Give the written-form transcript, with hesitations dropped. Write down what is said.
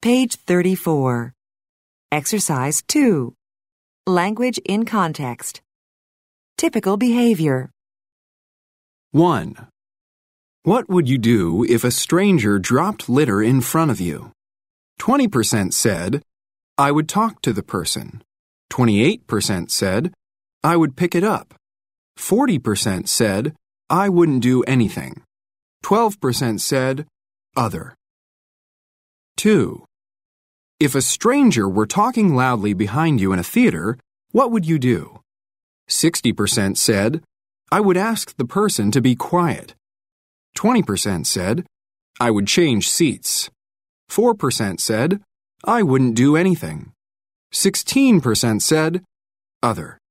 Page 34. Exercise 2. Language in context. Typical behavior. 1. What would you do if a stranger dropped litter in front of you? 20% said, I would talk to the person. 28% said, I would pick it up. 40% said, I wouldn't do anything. 12% said, other. 2. If a stranger were talking loudly behind you in a theater, what would you do? 60% said, I would ask the person to be quiet. 20% said, I would change seats. 4% said, I wouldn't do anything. 16% said, other.